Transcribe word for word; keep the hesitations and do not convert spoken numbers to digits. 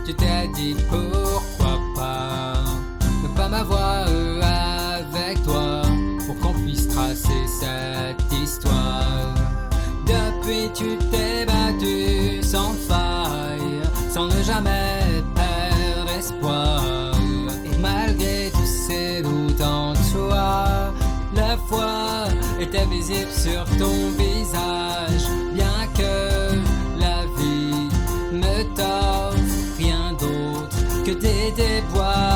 tu t'es dit pourquoi pas ne pas m'avoir avec toi pour qu'on puisse tracer cette histoire. Depuis tu t'es battu sans faille, sans ne jamais perdre espoir. Et malgré tous ces doutes en toi, la foi était visible sur ton visage. Bien que la vie ne t'offre rien d'autre que des déboires.